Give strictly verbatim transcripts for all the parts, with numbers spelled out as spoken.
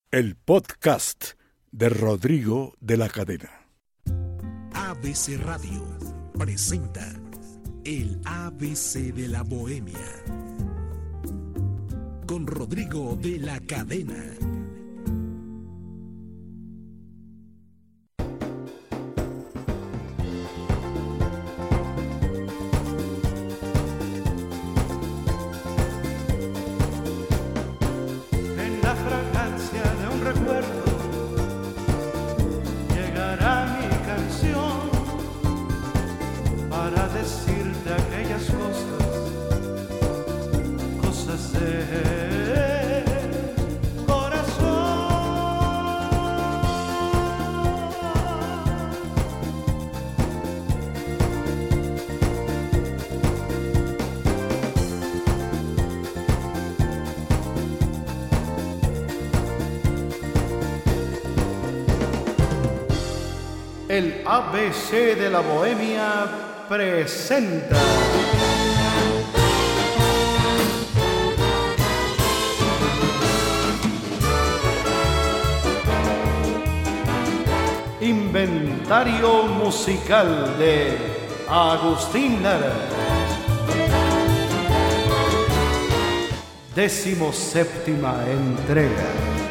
El podcast de Rodrigo de la Cadena. A B C Radio presenta el A B C de la Bohemia con Rodrigo de la Cadena. El A B C de la Bohemia presenta Inventario Musical de Agustín Lara. Décimo séptima entrega.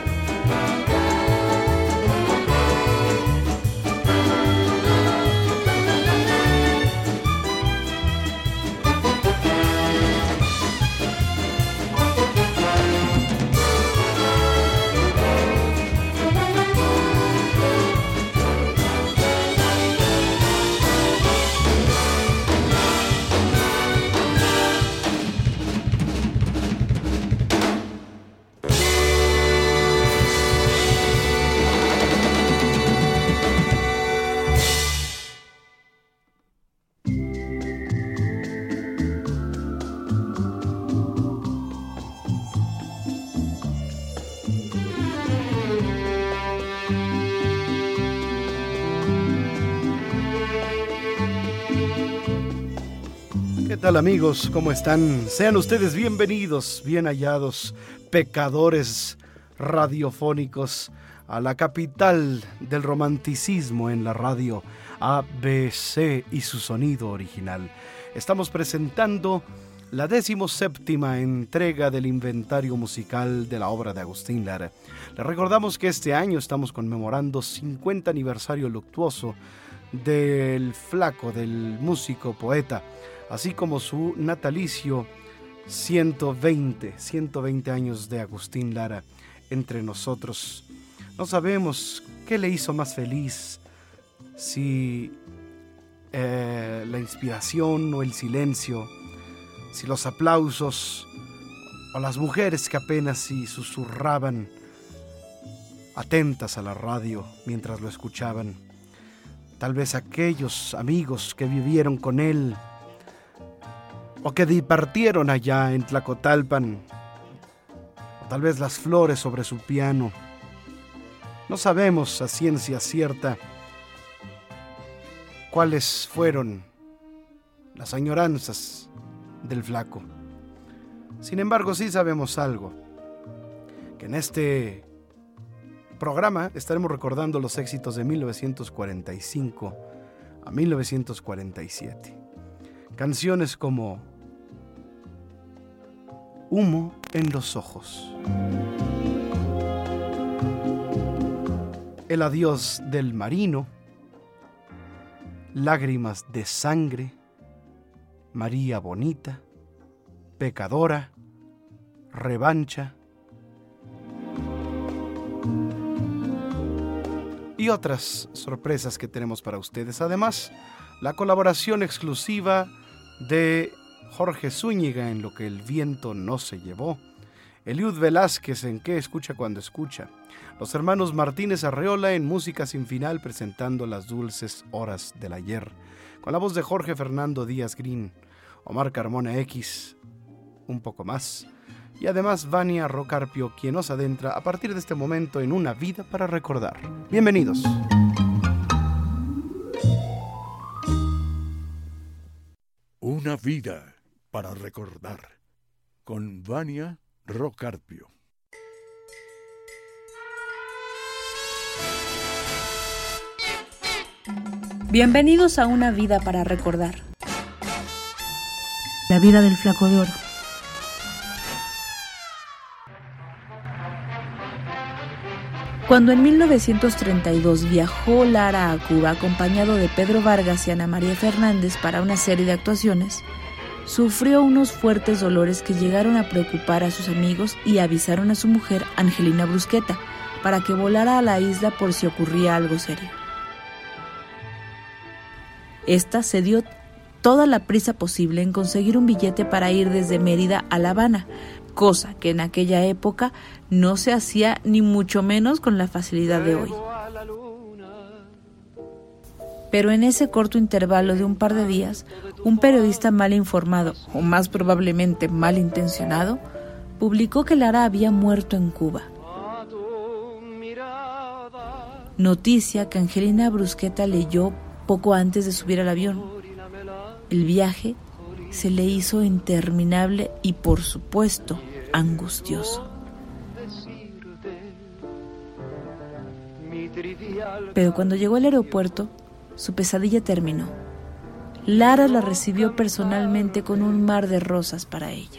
¿Qué tal, amigos? ¿Cómo están? Sean ustedes bienvenidos, bien hallados, pecadores radiofónicos, a la capital del romanticismo en la radio, A B C y su sonido original. Estamos presentando la decimoséptima entrega del inventario musical de la obra de Agustín Lara. Les recordamos que este año estamos conmemorando cincuenta aniversario luctuoso del flaco, del músico poeta, así como su natalicio, ciento veinte años de Agustín Lara entre nosotros. No sabemos qué le hizo más feliz, si eh, la inspiración o el silencio, si los aplausos o las mujeres que apenas si susurraban atentas a la radio mientras lo escuchaban. Tal vez aquellos amigos que vivieron con él o que departieron allá en Tlacotalpan, o tal vez las flores sobre su piano. No sabemos a ciencia cierta cuáles fueron las añoranzas del flaco. Sin embargo, sí sabemos algo, que en este programa estaremos recordando los éxitos de mil novecientos cuarenta y cinco a mil novecientos cuarenta y siete. Canciones como Humo en los ojos, El adiós del marino, Lágrimas de sangre, María bonita, Pecadora, Revancha y otras sorpresas que tenemos para ustedes. Además, la colaboración exclusiva de Jorge Zúñiga en Lo que el viento no se llevó, Eliud Velázquez en Qué escucha cuando escucha, los hermanos Martínez Arreola en Música sin final presentando Las dulces horas del ayer, con la voz de Jorge Fernando Díaz Green, Omar Carmona X, un poco más, y además Vania Rocarpio, quien nos adentra a partir de este momento en una vida para recordar. Bienvenidos. Una vida para recordar, con Vania Rocarpio. Bienvenidos a Una vida para recordar. La vida del Flaco de Oro. Cuando en mil novecientos treinta y dos viajó Lara a Cuba acompañado de Pedro Vargas y Ana María Fernández para una serie de actuaciones, sufrió unos fuertes dolores que llegaron a preocupar a sus amigos y avisaron a su mujer, Angelina Brusqueta, para que volara a la isla por si ocurría algo serio. Esta se dio toda la prisa posible en conseguir un billete para ir desde Mérida a La Habana, cosa que en aquella época no se hacía ni mucho menos con la facilidad de hoy. Pero en ese corto intervalo de un par de días, un periodista mal informado, o más probablemente malintencionado, publicó que Lara había muerto en Cuba. Noticia que Angelina Brusqueta leyó poco antes de subir al avión. El viaje se le hizo interminable y, por supuesto, angustioso. Pero cuando llegó al aeropuerto, su pesadilla terminó. Lara la recibió personalmente con un mar de rosas para ella.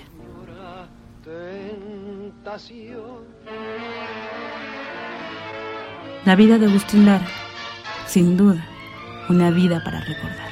La vida de Agustín Lara, sin duda, una vida para recordar.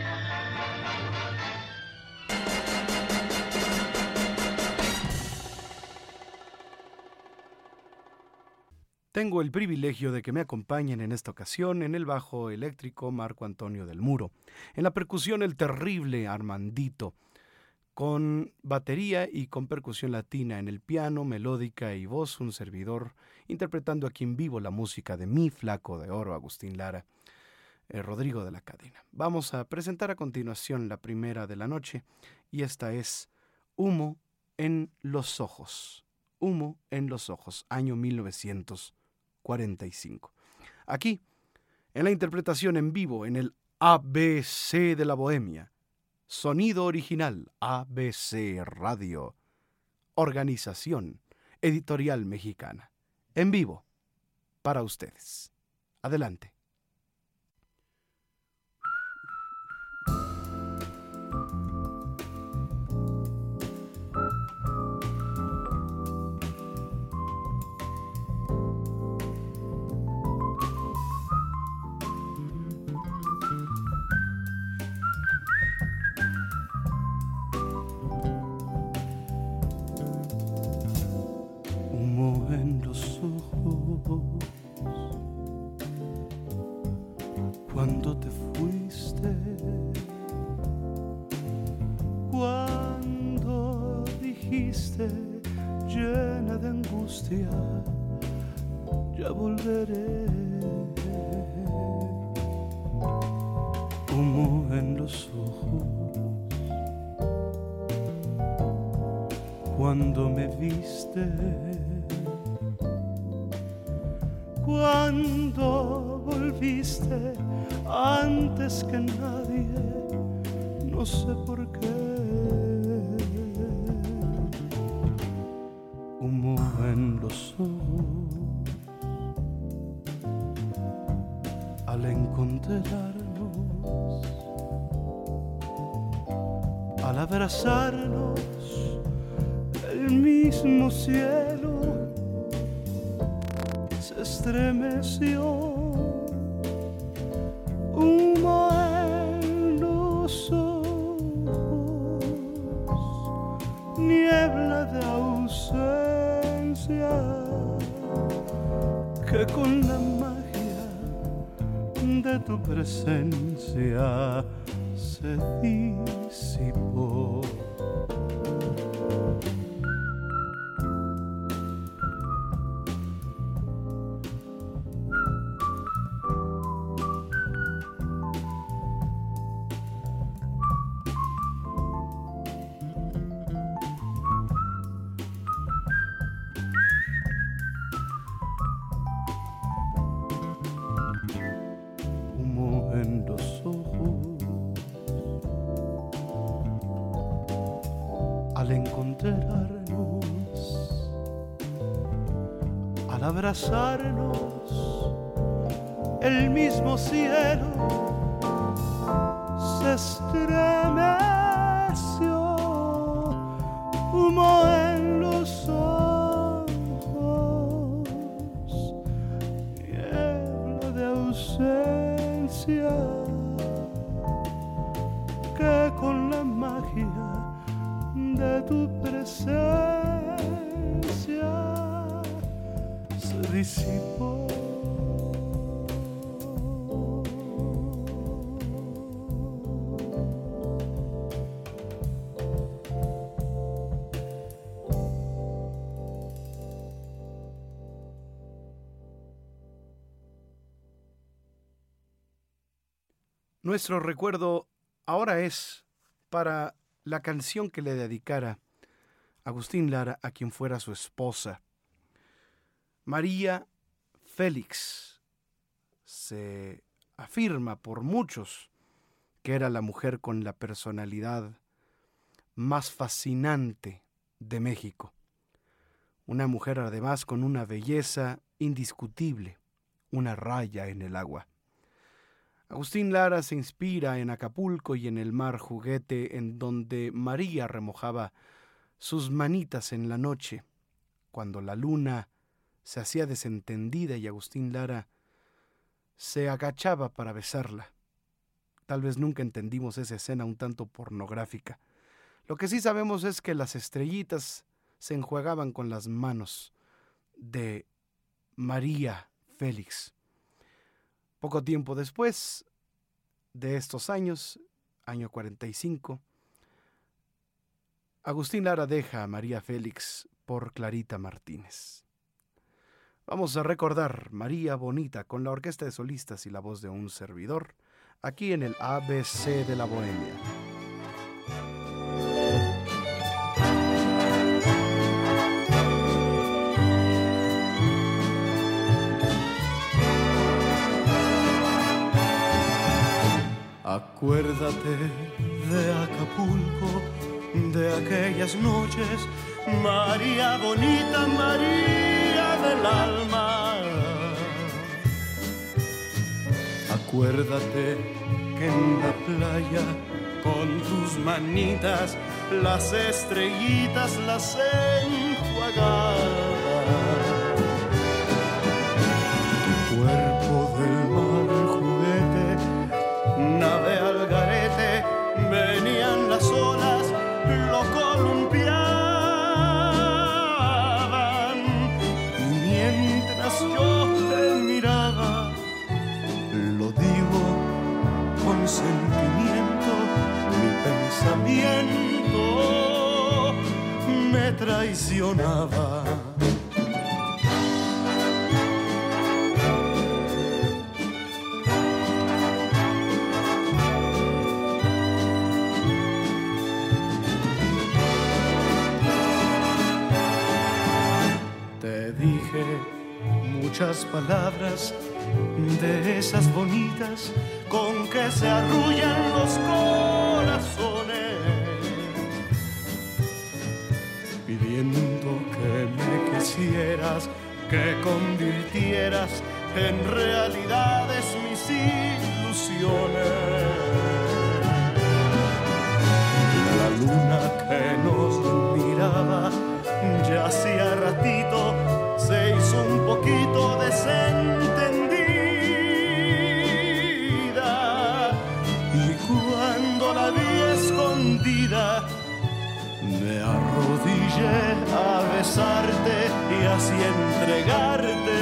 Tengo el privilegio de que me acompañen en esta ocasión en el bajo eléctrico Marco Antonio del Muro, en la percusión el terrible Armandito, con batería y con percusión latina en el piano, melódica y voz, un servidor interpretando aquí en vivo la música de mi Flaco de Oro, Agustín Lara, eh, Rodrigo de la Cadena. Vamos a presentar a continuación la primera de la noche y esta es Humo en los ojos. Humo en los ojos, año mil novecientos cuarenta y cinco. Aquí, en la interpretación en vivo, en el A B C de la Bohemia, sonido original A B C Radio, Organización Editorial Mexicana, en vivo, para ustedes. Adelante. Cuando te fuiste, cuando dijiste llena de angustia, ya volveré. Humo en los ojos, cuando me viste, cuando volviste antes que nadie, no sé por qué. Humo en los ojos, al encontrarnos, al abrazarnos, el mismo cielo se estremeció. Humo en los ojos, niebla de ausencia que con la magia de tu presencia se disipó. Al encontrarnos, al abrazarnos, el mismo cielo se estremeció, humo en los ojos, niebla de ausencia, que con la magia de tu presencia se disipó. Nuestro recuerdo ahora es para la canción que le dedicara Agustín Lara a quien fuera su esposa. María Félix se afirma por muchos que era la mujer con la personalidad más fascinante de México. Una mujer además con una belleza indiscutible, una raya en el agua. Agustín Lara se inspira en Acapulco y en el mar juguete en donde María remojaba sus manitas en la noche, cuando la luna se hacía desentendida y Agustín Lara se agachaba para besarla. Tal vez nunca entendimos esa escena un tanto pornográfica. Lo que sí sabemos es que las estrellitas se enjuagaban con las manos de María Félix. Poco tiempo después de estos años, año cuarenta y cinco, Agustín Lara deja a María Félix por Clarita Martínez. Vamos a recordar María Bonita con la orquesta de solistas y la voz de un servidor, aquí en el A B C de la Bohemia. Acuérdate de Acapulco, de aquellas noches, María Bonita, María del alma. Acuérdate que en la playa, con tus manitas, las estrellitas las enjuagabas. Tu cuerpo del mar juguete, nave al garete, venían las olas, lo columpiaban. Y mientras yo te miraba, lo digo con sentimiento, mi pensamiento me traicionaba. Muchas palabras de esas bonitas con que se arrullan los corazones, pidiendo que me quisieras, que convirtieras en realidades mis ilusiones. La luna que nos miraba ya hacía ratito se hizo un poquito desentendida, y cuando la vi escondida me arrodillé a besarte y así entregarte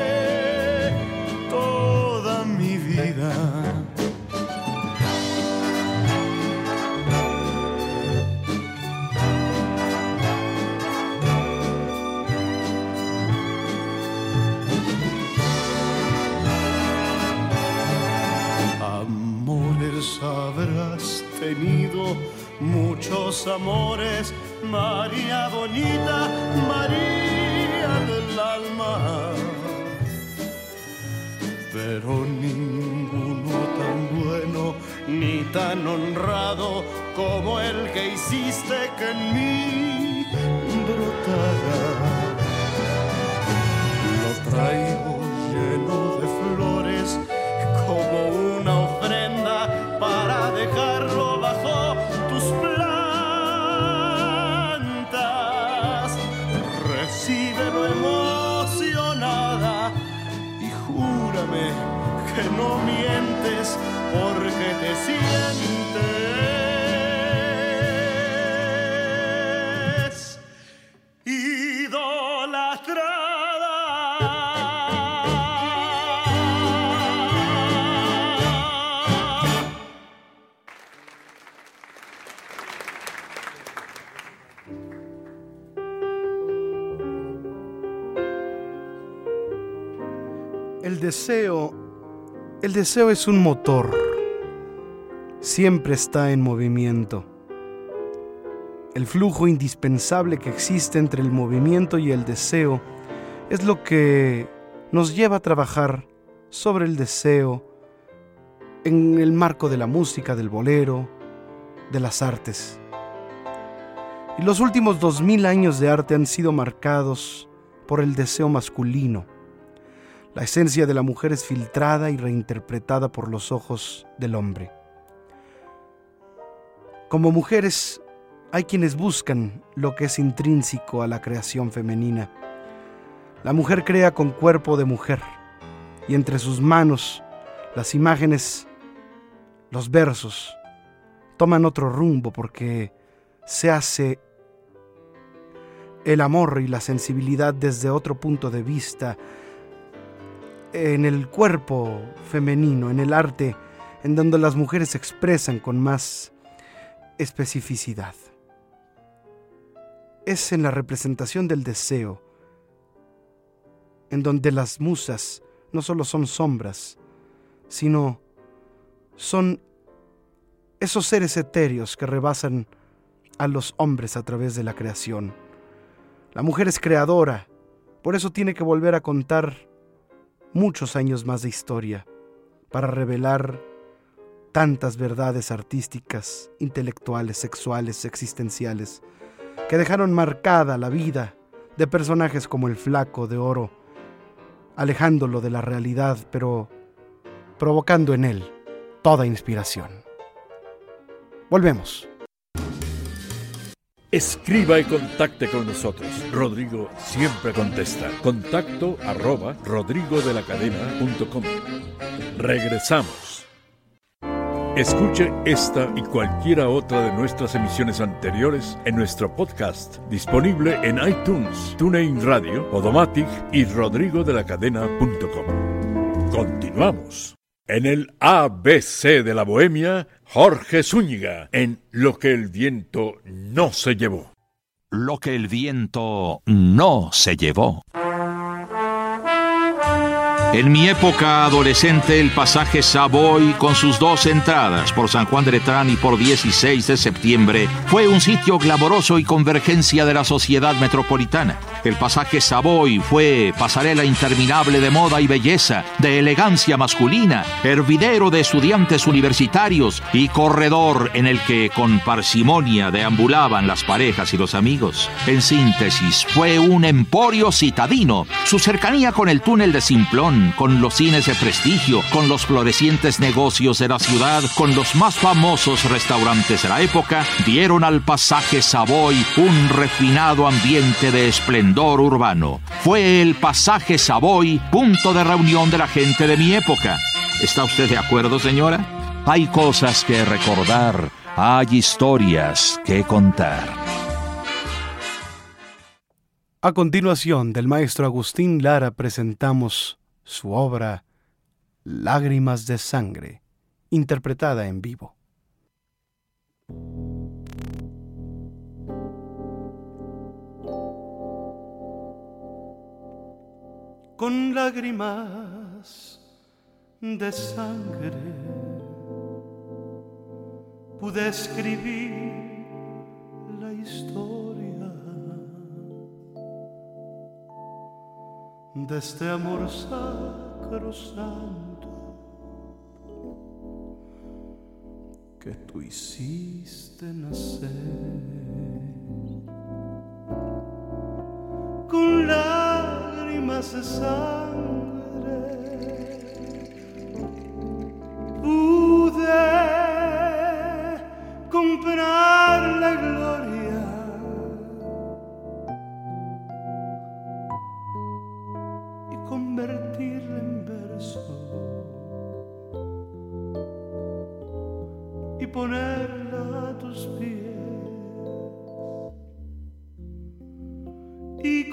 toda mi vida. Habrás tenido muchos amores, María Bonita, María del alma, pero ninguno tan bueno ni tan honrado como el que hiciste que en mí brotara. Lo traigo lleno de flores como una ofrenda para dejar júrame que no mientes porque te sientes idolatrada. El deseo, el deseo es un motor. Siempre está en movimiento. El flujo indispensable que existe entre el movimiento y el deseo es lo que nos lleva a trabajar sobre el deseo en el marco de la música, del bolero, de las artes. Y los últimos dos mil años de arte han sido marcados por el deseo masculino. La esencia de la mujer es filtrada y reinterpretada por los ojos del hombre. Como mujeres, hay quienes buscan lo que es intrínseco a la creación femenina. La mujer crea con cuerpo de mujer, y entre sus manos, las imágenes, los versos, toman otro rumbo porque se hace el amor y la sensibilidad desde otro punto de vista, en el cuerpo femenino, en el arte, en donde las mujeres se expresan con más especificidad. Es en la representación del deseo, en donde las musas no solo son sombras, sino son esos seres etéreos que rebasan a los hombres a través de la creación. La mujer es creadora, por eso tiene que volver a contar muchos años más de historia para revelar tantas verdades artísticas, intelectuales, sexuales, existenciales, que dejaron marcada la vida de personajes como el Flaco de Oro, alejándolo de la realidad, pero provocando en él toda inspiración. Volvemos. Escriba y contacte con nosotros. Rodrigo siempre contesta. Contacto arroba rodrigodelacadena punto com. Regresamos. Escuche esta y cualquiera otra de nuestras emisiones anteriores en nuestro podcast, disponible en iTunes, TuneIn Radio, Podomatic y rodrigodelacadena punto com. Continuamos. En el A B C de la Bohemia, Jorge Zúñiga, en Lo que el viento no se llevó. Lo que el viento no se llevó. En mi época adolescente, el pasaje Savoy, con sus dos entradas por San Juan de Letrán y por dieciséis de septiembre, fue un sitio glamoroso y convergencia de la sociedad metropolitana. El pasaje Savoy fue pasarela interminable de moda y belleza, de elegancia masculina, hervidero de estudiantes universitarios y corredor en el que con parsimonia deambulaban las parejas y los amigos. En síntesis, fue un emporio citadino. Su cercanía con el túnel de Simplón, con los cines de prestigio, con los florecientes negocios de la ciudad, con los más famosos restaurantes de la época, dieron al pasaje Savoy un refinado ambiente de esplendor urbano. Fue el pasaje Savoy punto de reunión de la gente de mi época. ¿Está usted de acuerdo, señora? Hay cosas que recordar, hay historias que contar. A continuación, del maestro Agustín Lara presentamos su obra Lágrimas de Sangre, interpretada en vivo. Con lágrimas de sangre pude escribir la historia de este amor sacrosanto que tú hiciste nacer. Con lágrimas de sangre pude comprar la gloria y con convertirla en verso y ponerla a tus pies y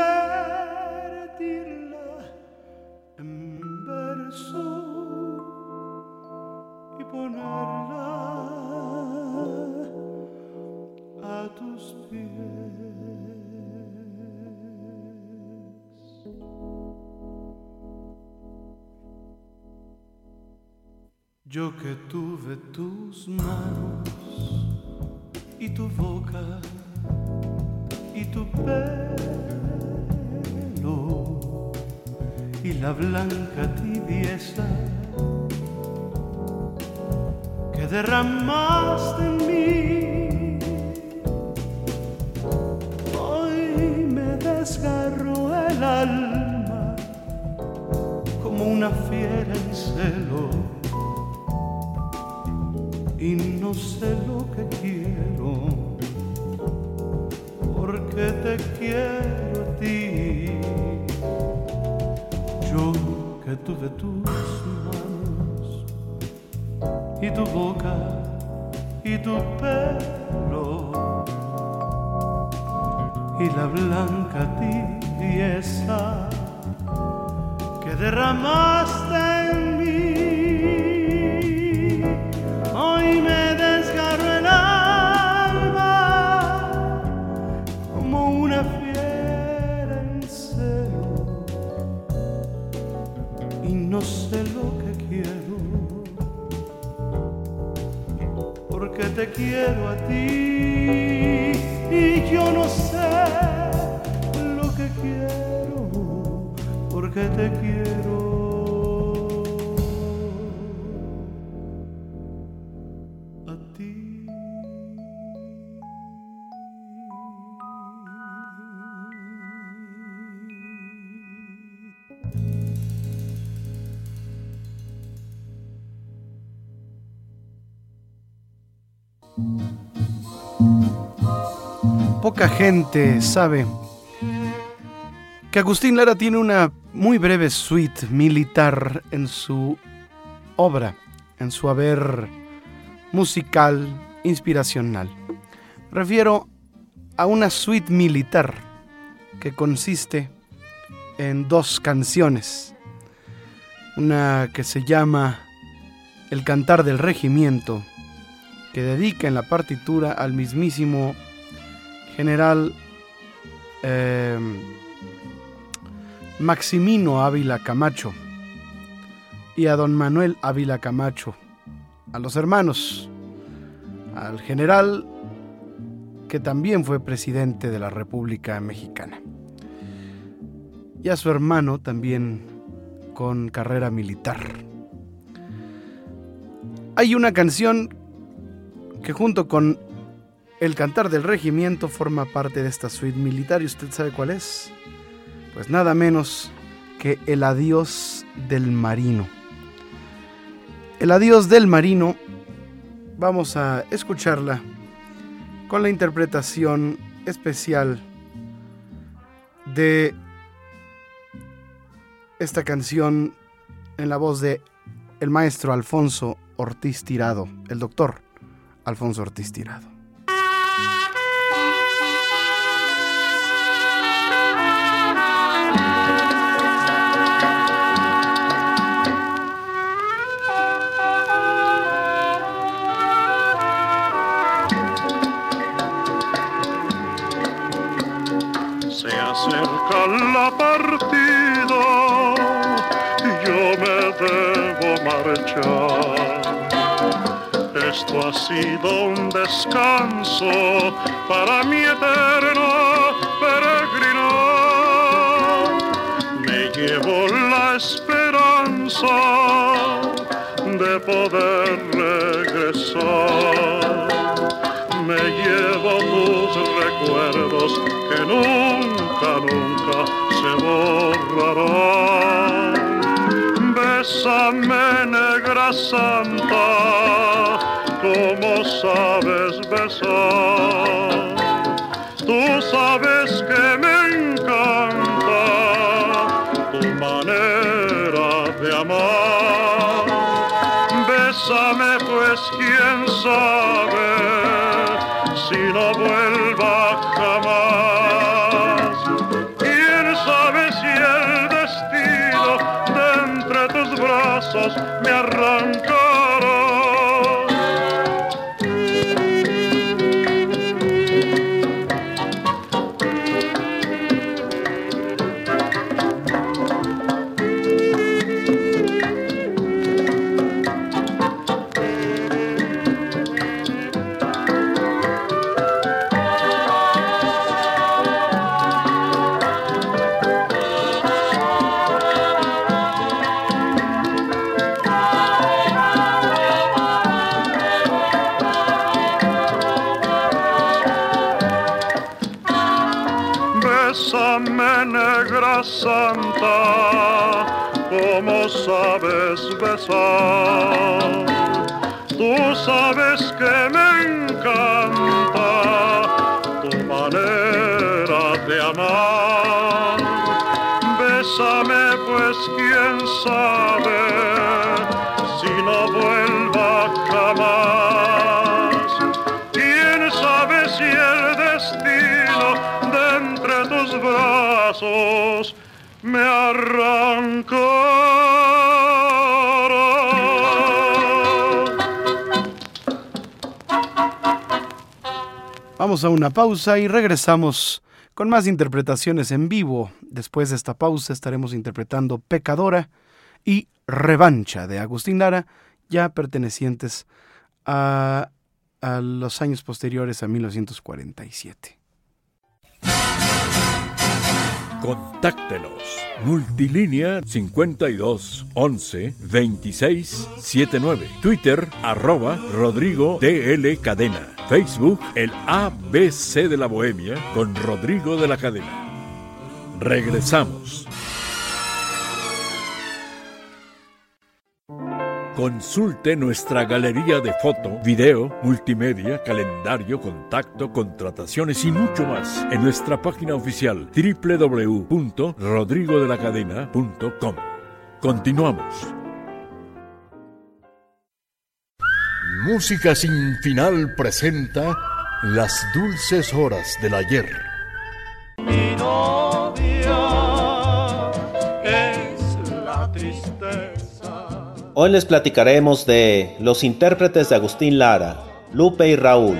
convertirla en verso y ponerla a tus pies. Yo que tuve tus manos y tu boca y tu pelo y la blanca tibieza que derramaste en mí, hoy me desgarró el alma como una fiera en celo. Y no sé lo que quiero, porque te quiero a ti. Yo que tuve tus manos y tu boca y tu pelo y la blanca tibieza que derramaste en mí. Hoy me desgarro el alma como una fiera en celo y no sé lo que quiero, porque te quiero a ti y yo no sé lo que quiero, porque te quiero. Poca gente sabe que Agustín Lara tiene una muy breve suite militar en su obra, en su haber musical inspiracional. Me refiero a una suite militar que consiste en dos canciones. Una que se llama El Cantar del Regimiento, que dedica en la partitura al mismísimo general eh, Maximino Ávila Camacho y a don Manuel Ávila Camacho, a los hermanos, al general que también fue presidente de la República Mexicana, y a su hermano también con carrera militar. Hay una canción que junto con El Cantar del Regimiento forma parte de esta suite militar, y usted sabe cuál es. Pues nada menos que El Adiós del Marino. El Adiós del Marino, vamos a escucharla con la interpretación especial de esta canción en la voz de el maestro Alfonso Ortiz Tirado, el doctor Alfonso Ortiz Tirado. Se acerca la partida y yo me debo marchar. Esto ha sido un descanso para mi eterno peregrinar. Me llevo la esperanza de poder regresar. Me llevo tus recuerdos que nunca, nunca se borrarán. Bésame, negra santa, como sabes besar. Tú sabes que me encanta tu manera manera de amar. Bésame pues, quién sabe si no vuelva jamás. Quién sabe si el destino de entre tus brazos me arrancará. Bésame, negra santa, como sabes besar. Tú sabes que me encanta tu manera de amar. Bésame pues, quién sabe si no vuelva jamás. Quién sabe si el destino de entre tus brazos me arrancará. Vamos a una pausa y regresamos con más interpretaciones en vivo. Después de esta pausa estaremos interpretando Pecadora y Revancha de Agustín Lara, ya pertenecientes a, a los años posteriores a mil novecientos cuarenta y siete. Contáctenos. Multilínea cincuenta y dos once veintiséis setenta y nueve. Twitter arroba Rodrigo D L Cadena. Facebook el A B C de la Bohemia con Rodrigo de la Cadena. Regresamos. Consulte nuestra galería de foto, video, multimedia, calendario, contacto, contrataciones y mucho más en nuestra página oficial doble u doble u doble u punto rodrigo de la cadena punto com. Continuamos. Música sin final presenta Las dulces horas del ayer. Mi novia es la tristeza. Hoy les platicaremos de los intérpretes de Agustín Lara, Lupe y Raúl.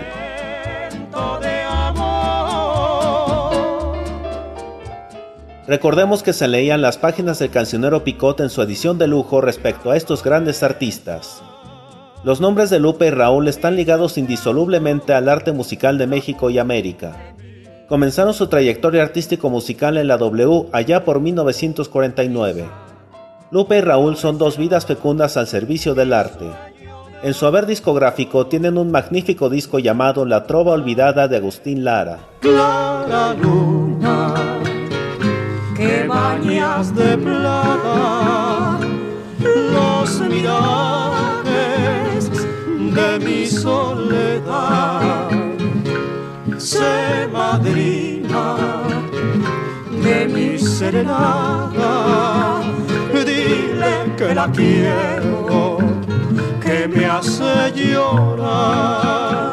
Recordemos que se leían las páginas del Cancionero Picot en su edición de lujo respecto a estos grandes artistas. Los nombres de Lupe y Raúl están ligados indisolublemente al arte musical de México y América. Comenzaron su trayectoria artístico-musical en la W allá por mil novecientos cuarenta y nueve. Lupe y Raúl son dos vidas fecundas al servicio del arte. En su haber discográfico tienen un magnífico disco llamado La Trova Olvidada de Agustín Lara. Clara luna, que bañas de plata los mirajes de mi soledad. Sé madrina de mi serenata, dile que la quiero, que me hace llorar.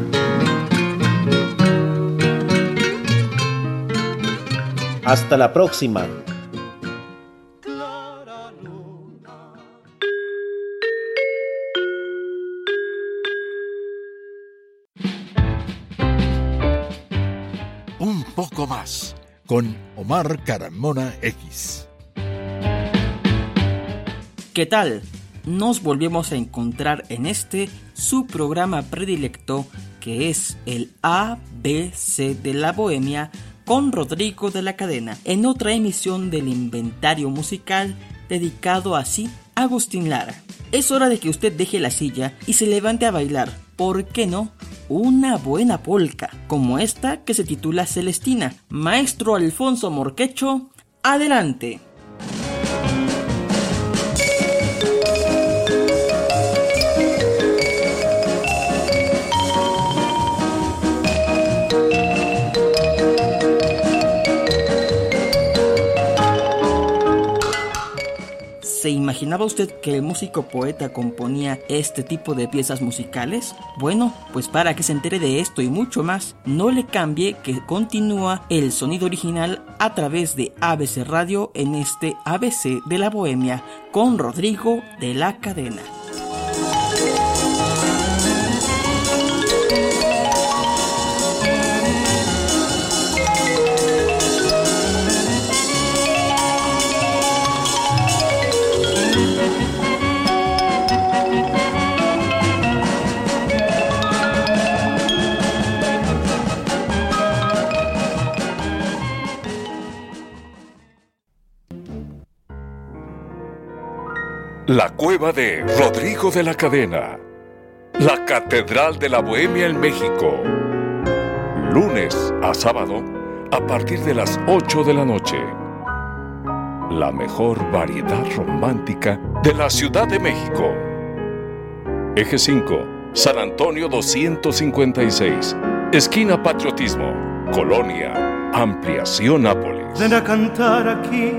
Hasta la próxima. Un poco más con Omar Carmona X. ¿Qué tal? Nos volvemos a encontrar en este su programa predilecto, que es el A B C de la Bohemia con Rodrigo de la Cadena, en otra emisión del inventario musical dedicado así a Agustín Lara. Es hora de que usted deje la silla y se levante a bailar, ¿por qué no? Una buena polca, como esta que se titula Celestina. Maestro Alfonso Morquecho, adelante. ¿Se imaginaba usted que el músico poeta componía este tipo de piezas musicales? Bueno, pues para que se entere de esto y mucho más, no le cambie que continúa el sonido original a través de A B C Radio en este A B C de la Bohemia con Rodrigo de la Cadena. La cueva de Rodrigo de la Cadena. La Catedral de la Bohemia en México. Lunes a sábado a partir de las ocho de la noche. La mejor variedad romántica de la Ciudad de México. Eje cinco, San Antonio doscientos cincuenta y seis. Esquina Patriotismo. Colonia Ampliación Nápoles. Ven a cantar aquí.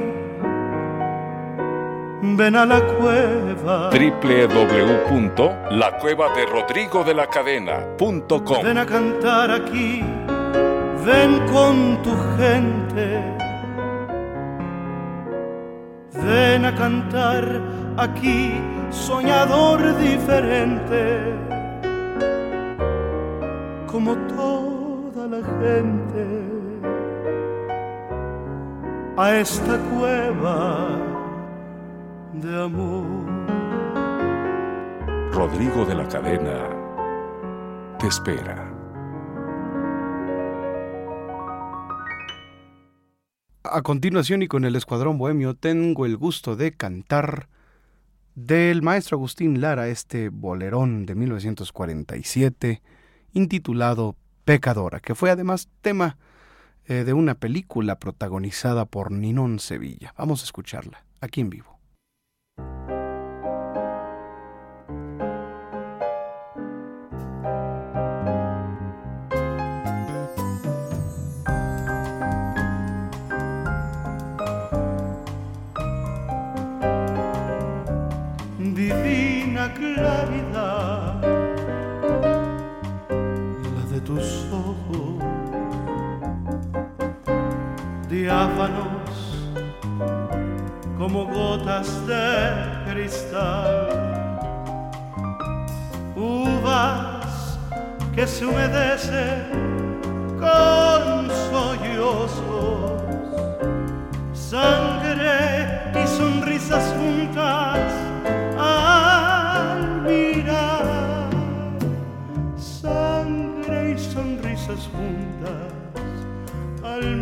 Ven a la cueva. doble u doble u doble u punto la cueva de rodrigo de la cadena punto com. Ven a cantar aquí. Ven con tu gente. Ven a cantar aquí, soñador diferente, como toda la gente, a esta cueva de amor. Rodrigo de la Cadena te espera. A continuación y con el Escuadrón Bohemio tengo el gusto de cantar del maestro Agustín Lara este bolerón de mil novecientos cuarenta y siete intitulado Pecadora, que fue además tema eh, de una película protagonizada por Ninón Sevilla. Vamos a escucharla aquí en vivo. Divina claridad, la de tus ojos, diáfanos como gotas de cristal, uvas que se humedecen con sollozos, sangre y sonrisas juntas al mirar, sangre y sonrisas juntas al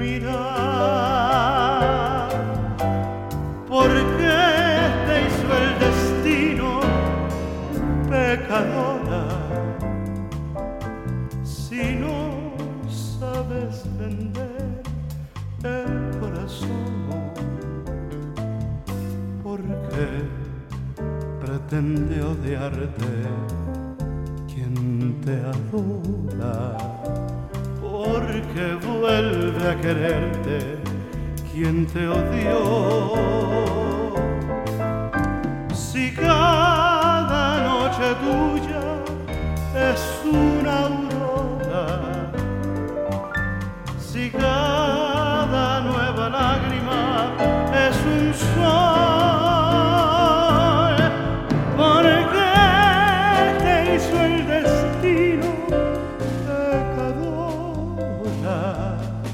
mirar. ¿Por qué te hizo el destino pecadora si no sabes vender el corazón? ¿Por qué pretende odiarte quien te adora? Porque vuelve a quererte quien te odió. Si cada noche tuya es una aurora, si cada nueva lágrima es un sol, ¿por qué te hizo el destino pecadora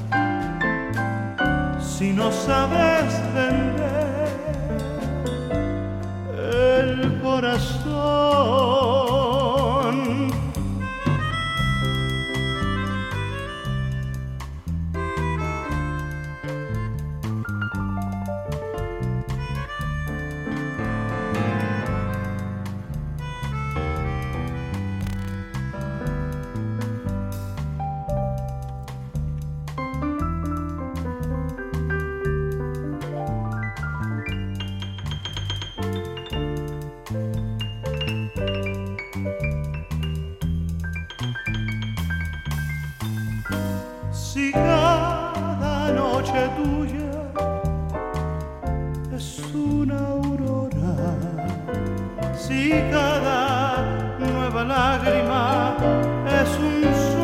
si no sabes vender el corazón? si cada nueva lágrima es un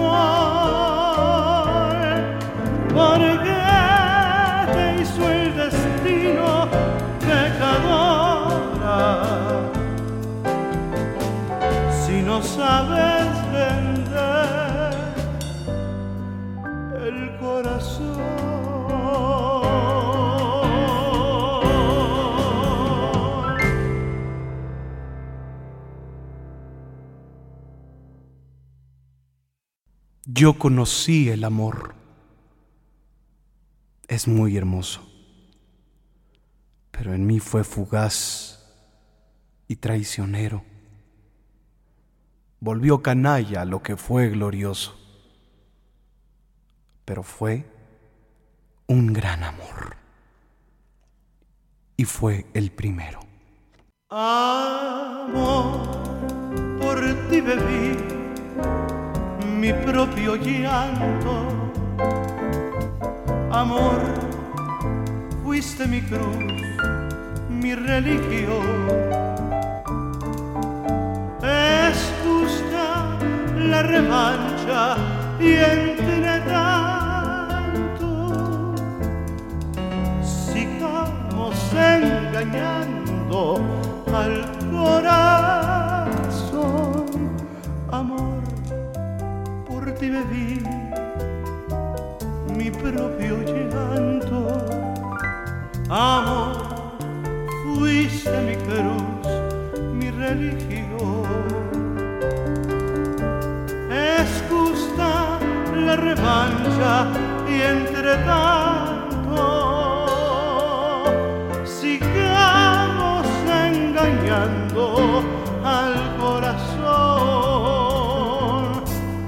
sol, porque te hizo el destino pecadora. Si no sabes vender el corazón. Yo conocí el amor. Es muy hermoso, pero en mí fue fugaz y traicionero. Volvió canalla lo que fue glorioso, pero fue un gran amor y fue el primero. Amor, por ti bebí mi propio llanto. Amor, fuiste mi cruz, mi religión. Es justa la revancha y entre tanto sigamos engañando al corazón. Amor, por ti bebí mi propio llanto. Amor, fuiste mi cruz, mi religión. Es justa la revancha y entre tanto sigamos engañando al corazón.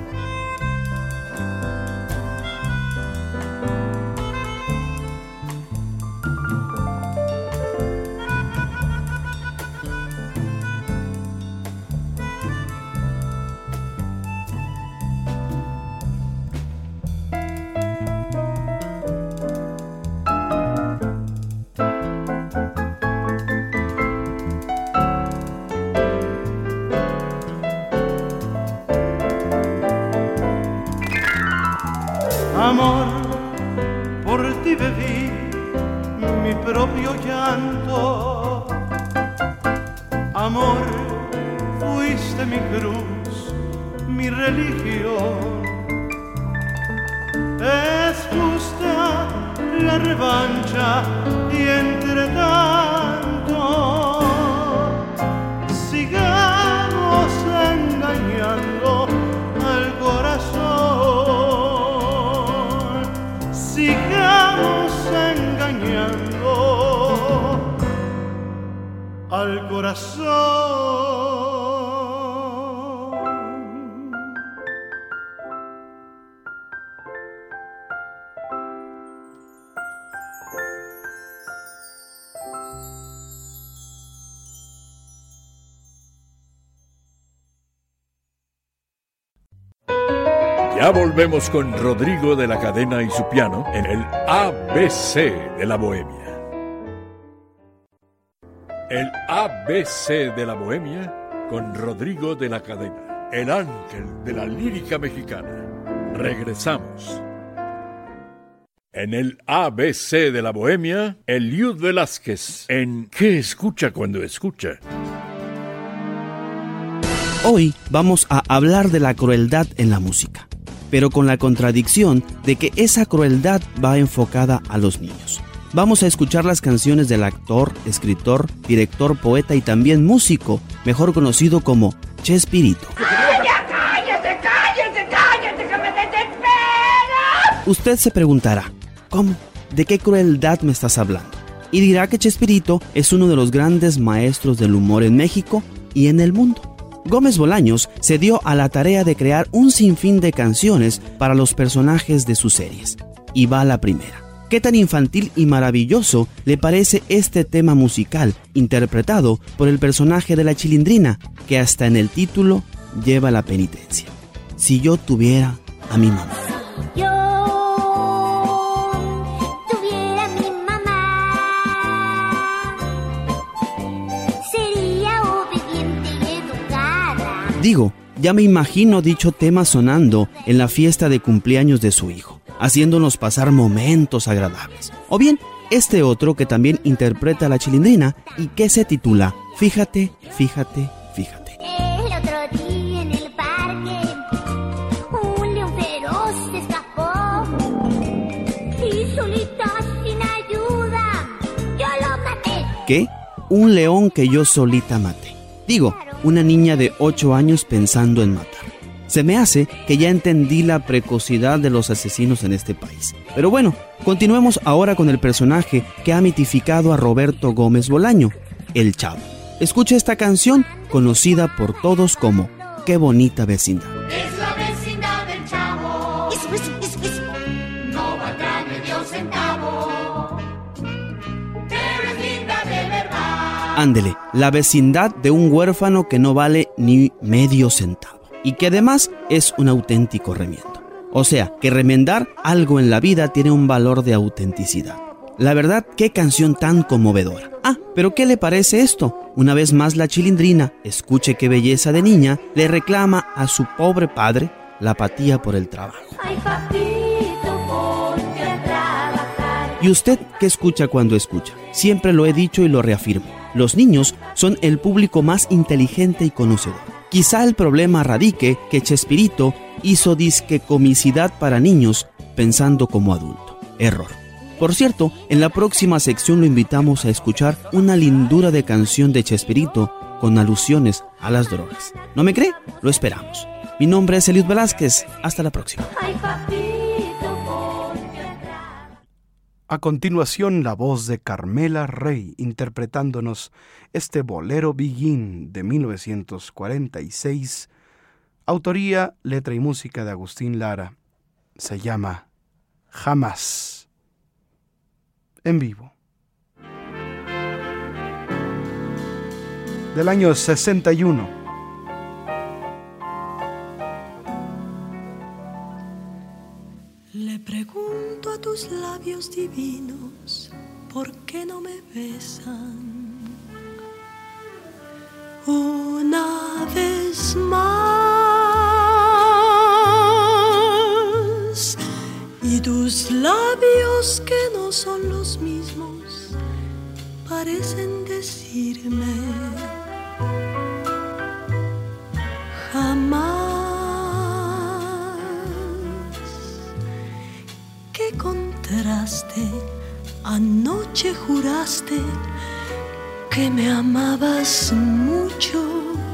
Amor, por ti bebí mi propio llanto. Amor, fuiste mi cruz, mi religión. Es justa la revancha y entre tanto sigamos engañando al corazón. Sigamos engañando al corazón. Ya volvemos con Rodrigo de la Cadena y su piano en el A B C de la Bohemia. El A B C de la Bohemia con Rodrigo de la Cadena, el ángel de la lírica mexicana. Regresamos. En el A B C de la Bohemia, Eliud Velázquez en ¿Qué escucha cuando escucha? Hoy vamos a hablar de la crueldad en la música, pero con la contradicción de que esa crueldad va enfocada a los niños. Vamos a escuchar las canciones del actor, escritor, director, poeta y también músico, mejor conocido como Chespirito. ¡Cállate, cállate, cállate, cállate, que me desesperas! Usted se preguntará, ¿cómo? ¿De qué crueldad me estás hablando? Y dirá que Chespirito es uno de los grandes maestros del humor en México y en el mundo. Gómez Bolaños se dio a la tarea de crear un sinfín de canciones para los personajes de sus series. Y va la primera. ¿Qué tan infantil y maravilloso le parece este tema musical interpretado por el personaje de la Chilindrina, que hasta en el título lleva la penitencia? Si yo tuviera a mi mamá. Yo tuviera a mi mamá, sería obediente Digo, ya me imagino dicho tema sonando en la fiesta de cumpleaños de su hijo, haciéndonos pasar momentos agradables. O bien, este otro que también interpreta a la Chilindrina y que se titula Fíjate, fíjate, fíjate. El otro día en el parque, un león feroz se escapó y solito sin ayuda yo lo maté. ¿Qué? Un león que yo solita maté. Digo, una niña de ocho años pensando en matar. Se me hace que ya entendí la precocidad de los asesinos en este país. Pero bueno, continuemos ahora con el personaje que ha mitificado a Roberto Gómez Bolaño, el Chavo. Escucha esta canción conocida por todos como Qué bonita vecindad. Es la vecindad del Chavo. Eso, eso, eso, eso. No valdrá medio centavo, pero es linda de verdad. Ándele, la vecindad de un huérfano que no vale ni medio centavo y que además es un auténtico remiendo. O sea, que remendar algo en la vida tiene un valor de autenticidad. La verdad, qué canción tan conmovedora. Ah, pero ¿qué le parece esto? Una vez más la Chilindrina, escuche qué belleza de niña, le reclama a su pobre padre la apatía por el trabajo. Ay, papito, ponte a trabajar. ¿Y usted qué escucha cuando escucha? Siempre lo he dicho y lo reafirmo. Los niños son el público más inteligente y conocedor. Quizá el problema radique que Chespirito hizo disque comicidad para niños pensando como adulto. Error. Por cierto, en la próxima sección lo invitamos a escuchar una lindura de canción de Chespirito con alusiones a las drogas. ¿No me cree? Lo esperamos. Mi nombre es Eliud Velázquez. Hasta la próxima. Ay, papito, ponte a trabajar. A continuación, la voz de Carmela Rey interpretándonos este bolero Begin de mil novecientos cuarenta y seis. Autoría, letra y música de Agustín Lara. Se llama Jamás. En vivo. Del año sesenta y uno. Le pregunto a tus labios divinos, ¿por qué no me besan? Una vez más, y tus labios que no son los mismos parecen decirme jamás. Qué contraste, anoche juraste que me amabas mucho,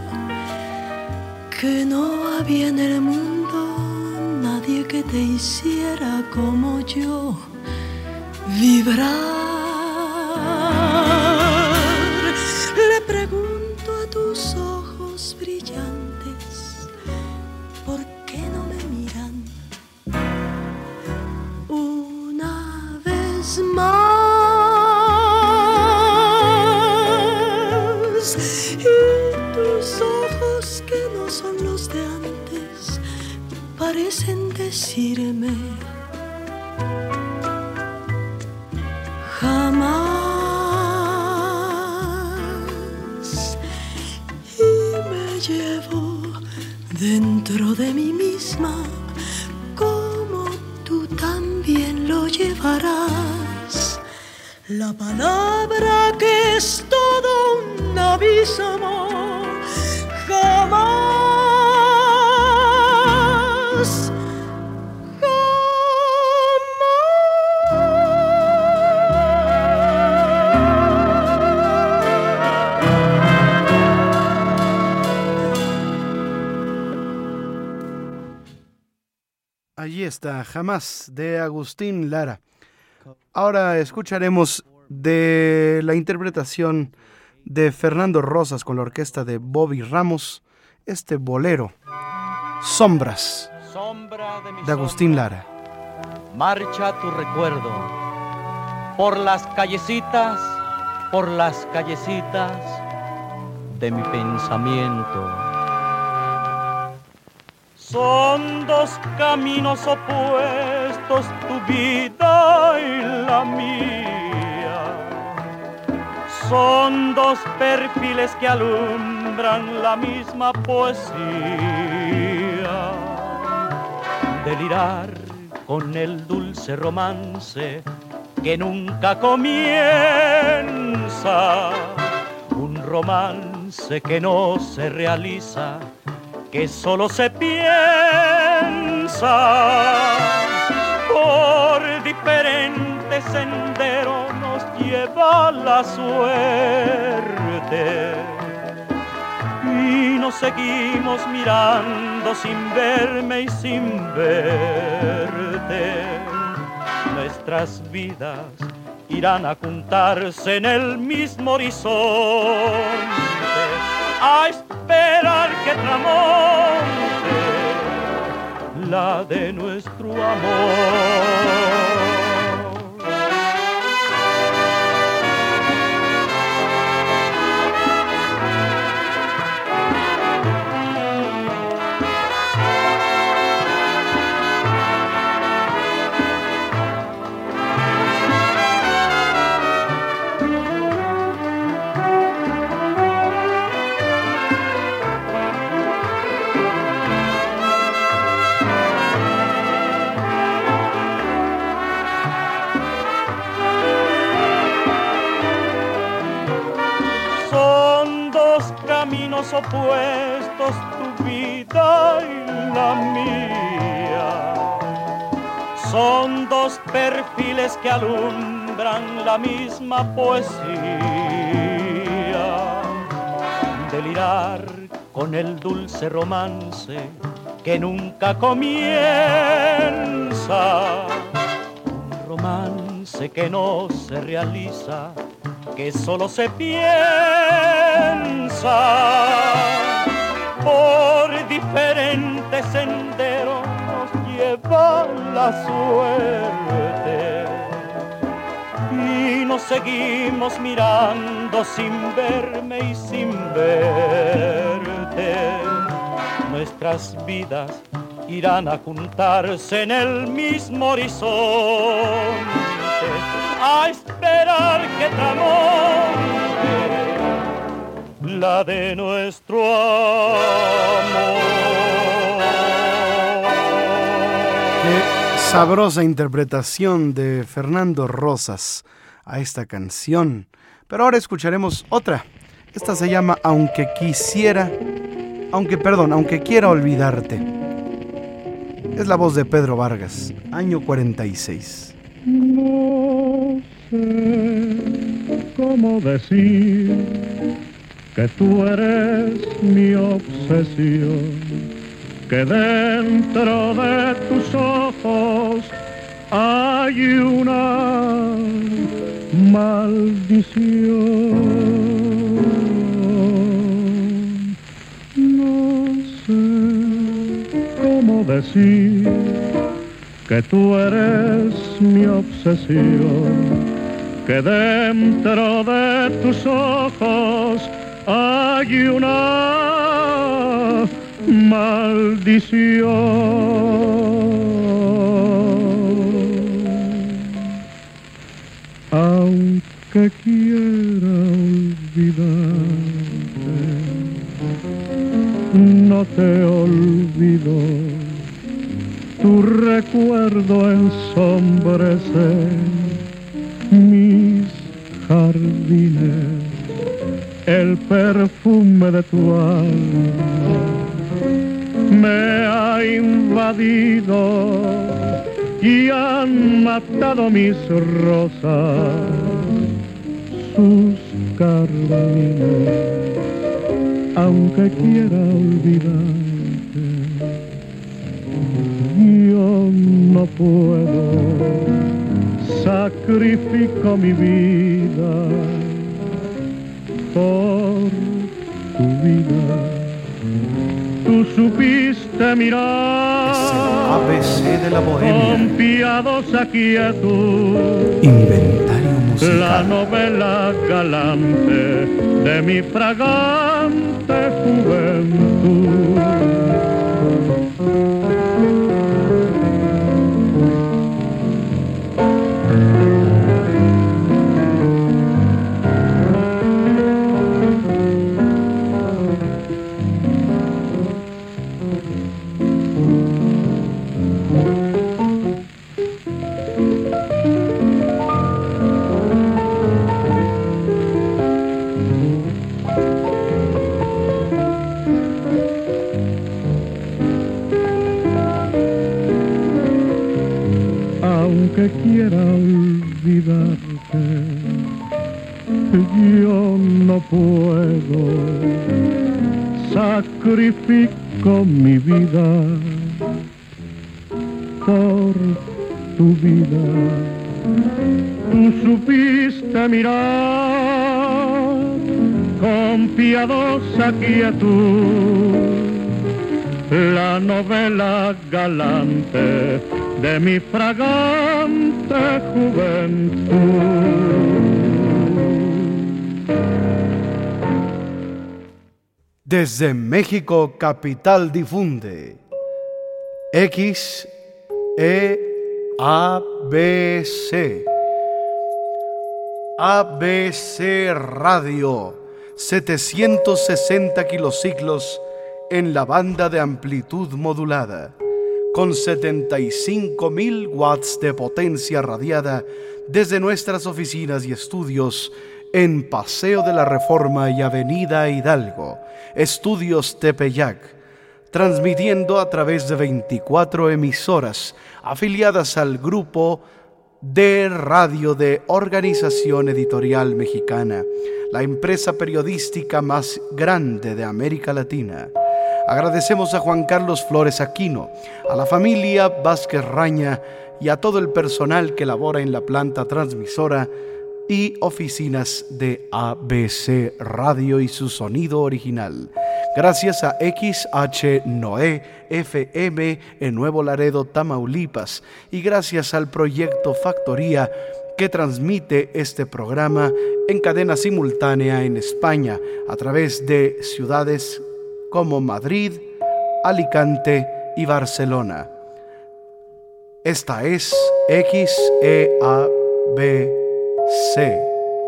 que no había en el mundo nadie que te hiciera como yo vibrar. Le pregunto a tus ojos brillantes, ¿por qué no me miran una vez más? Y tus ojos que no son los de antes parecen decirme jamás. Y me llevo dentro de mí misma, como tú también lo llevarás, la palabra que es todo un abismo. Jamás. Allí está, Jamás, de Agustín Lara. Ahora escucharemos de la interpretación de Fernando Rosas con la orquesta de Bobby Ramos, este bolero, Sombras, Sombra de, mi de Agustín sombra, Lara. marcha tu recuerdo por las callecitas, por las callecitas de mi pensamiento. Son dos caminos opuestos, tu vida y la mía. Son dos perfiles que alumbran la misma poesía. Delirar con el dulce romance que nunca comienza. Un romance que no se realiza, que solo se piensa. Por diferentes senderos nos lleva la suerte y nos seguimos mirando sin verme y sin verte. Nuestras vidas irán a juntarse en el mismo horizonte, a esperar que tramonte la de nuestro amor. Opuestos, tu vida y la mía, son dos perfiles que alumbran la misma poesía. Delirar con el dulce romance que nunca comienza, un romance que no se realiza, que solo se piensa. Por diferentes senderos nos lleva la suerte y nos seguimos mirando sin verme y sin verte. Nuestras vidas irán a juntarse en el mismo horizonte, a esperar que tramonte la de nuestro amor. Qué sabrosa interpretación de Fernando Rosas a esta canción. Pero ahora escucharemos otra. Esta se llama Aunque quisiera, aunque perdón, aunque quiera olvidarte. Es la voz de Pedro Vargas, año cuarenta y seis. No sé cómo decir que tú eres mi obsesión, que dentro de tus ojos hay una maldición. No sé cómo decir que tú eres mi obsesión, que dentro de tus ojos hay una maldición. Aunque quiera olvidarte, no te olvido. Tu recuerdo ensombrece mis jardines. El perfume de tu alma me ha invadido y han matado mis rosas, sus carmines. Aunque quiera olvidarte, yo no puedo, sacrifico mi vida por tu vida. Tú supiste mirar es el A B C de la bohemia, con piadosa quietud, inventario musical, la novela galante de mi fragante juventud. que quiera olvidarte, yo no puedo. Sacrifico mi vida por tu vida. Tú supiste mirar con piadosa quietud la novela galante de mi fragante juventud. Desde México capital difunde X E A B C A B C Radio, setecientos sesenta kilociclos en la banda de amplitud modulada, con setenta y cinco mil watts de potencia radiada desde nuestras oficinas y estudios en Paseo de la Reforma y Avenida Hidalgo, Estudios Tepeyac, transmitiendo a través de veinticuatro emisoras afiliadas al grupo de radio de Organización Editorial Mexicana, la empresa periodística más grande de América Latina. Agradecemos a Juan Carlos Flores Aquino, a la familia Vázquez Raña y a todo el personal que labora en la planta transmisora y oficinas de A B C Radio y su sonido original. Gracias a X H Noé F M en Nuevo Laredo, Tamaulipas, y gracias al proyecto Factoría que transmite este programa en cadena simultánea en España a través de ciudades como Madrid, Alicante y Barcelona. Esta es X E A B C.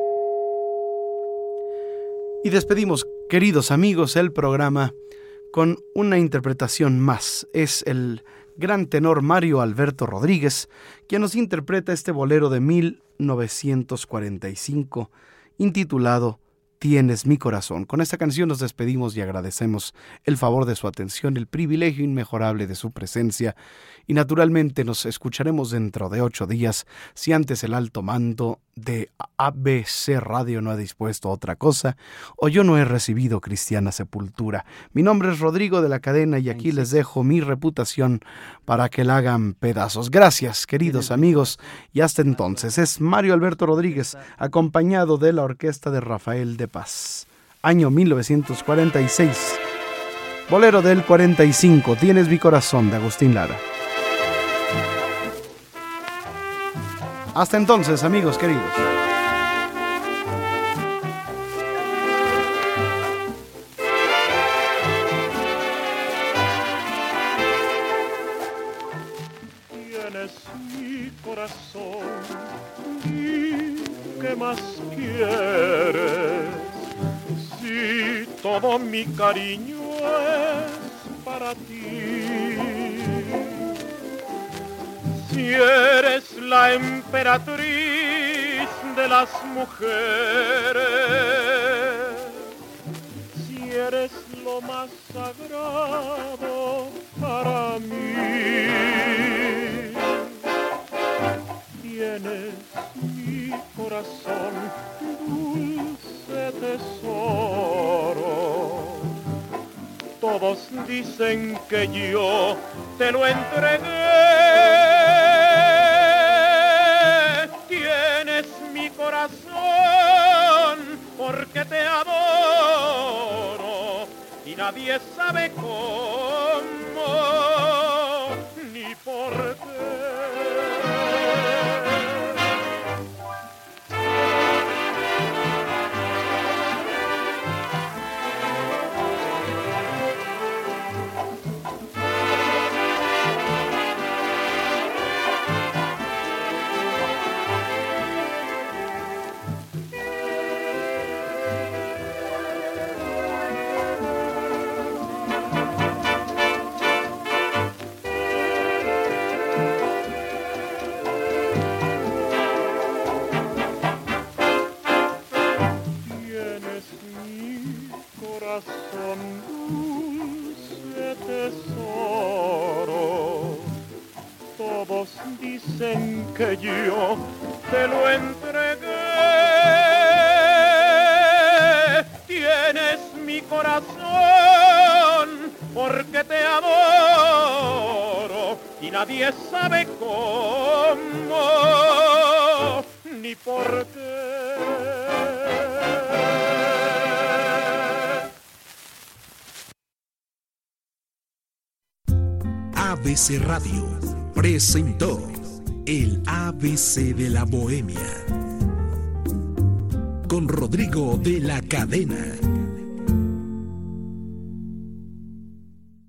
Y despedimos, queridos amigos, el programa con una interpretación más. Es el gran tenor Mario Alberto Rodríguez quien nos interpreta este bolero de mil novecientos cuarenta y cinco intitulado Tienes mi corazón. Con esta canción nos despedimos y agradecemos el favor de su atención, el privilegio inmejorable de su presencia, y naturalmente nos escucharemos dentro de ocho días, si antes el alto mando de A B C Radio no ha dispuesto otra cosa, o yo no he recibido cristiana sepultura. Mi nombre es Rodrigo de la Cadena y aquí les dejo mi reputación para que la hagan pedazos. Gracias, queridos amigos, y hasta entonces. Es Mario Alberto Rodríguez, acompañado de la orquesta de Rafael de Paz. Año mil novecientos cuarenta y seis. Bolero del cuarenta y cinco, Tienes mi corazón, de Agustín Lara. Hasta entonces, amigos queridos. Tienes mi corazón, ¿y qué más quieres? Si todo mi cariño es para ti. Si eres la emperatriz de las mujeres, si eres lo más sagrado para mí, tienes mi corazón, dulce tesoro. Todos dicen que yo te lo entregué. Tienes mi corazón porque te adoro y nadie sabe cómo ni por qué. Dicen que yo te lo entregué. Tienes mi corazón porque te adoro y nadie sabe cómo ni por qué. A B C Radio presentó el A B C de la Bohemia con Rodrigo de la Cadena.